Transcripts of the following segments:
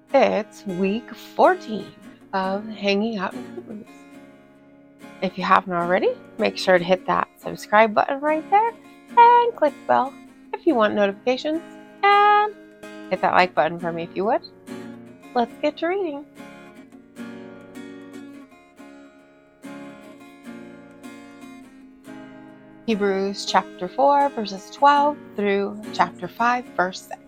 It's week 14 of Hanging Out in Hebrews. If you haven't already, make sure to hit that subscribe button right there and click the bell if you want notifications, and hit that like button for me if you would. Let's get to reading. Hebrews chapter 4 verses 12 through chapter 5 verse 6.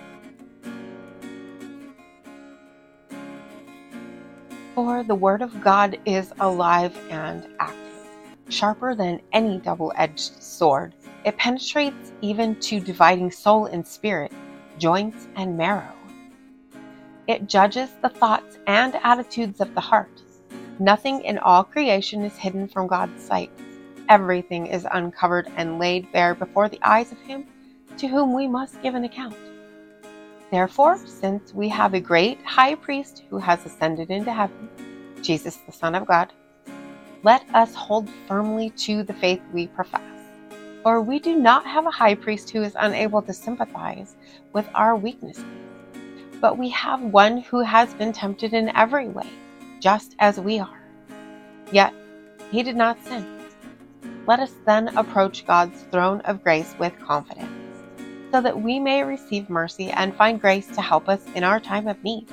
For the word of God is alive and active, sharper than any double-edged sword. It penetrates even to dividing soul and spirit, joints and marrow. It judges the thoughts and attitudes of the heart. Nothing in all creation is hidden from God's sight. Everything is uncovered and laid bare before the eyes of Him to whom we must give an account. Therefore, since we have a great high priest who has ascended into heaven, Jesus the Son of God, let us hold firmly to the faith we profess. For we do not have a high priest who is unable to sympathize with our weaknesses, but we have one who has been tempted in every way, just as we are. Yet He did not sin. Let us then approach God's throne of grace with confidence, so that we may receive mercy and find grace to help us in our time of need.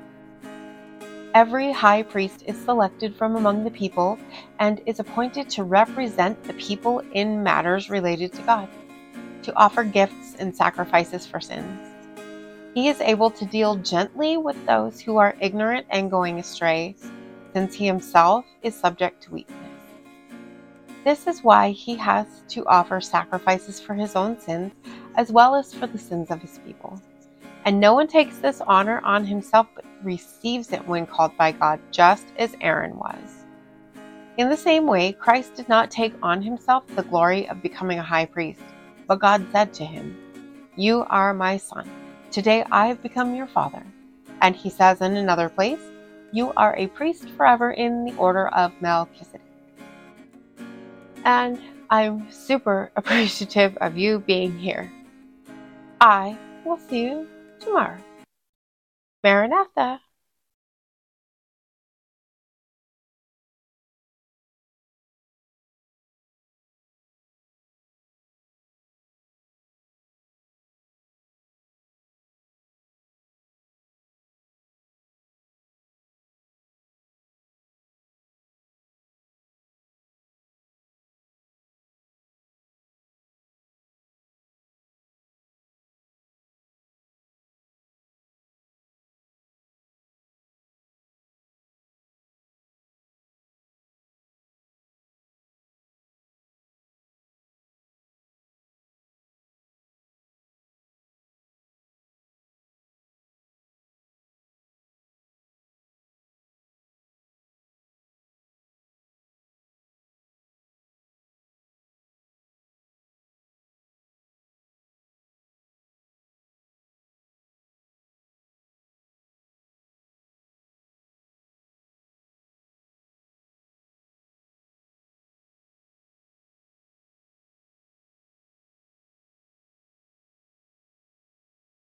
Every high priest is selected from among the people and is appointed to represent the people in matters related to God, to offer gifts and sacrifices for sins. He is able to deal gently with those who are ignorant and going astray, since He Himself is subject to weakness. This is why He has to offer sacrifices for His own sins, as well as for the sins of His people. And no one takes this honor on himself, but receives it when called by God, just as Aaron was. In the same way, Christ did not take on Himself the glory of becoming a high priest, but God said to Him, "You are my Son. Today I have become your Father." And He says in another place, "You are a priest forever in the order of Melchizedek." And I'm super appreciative of you being here. I will see you tomorrow. Maranatha.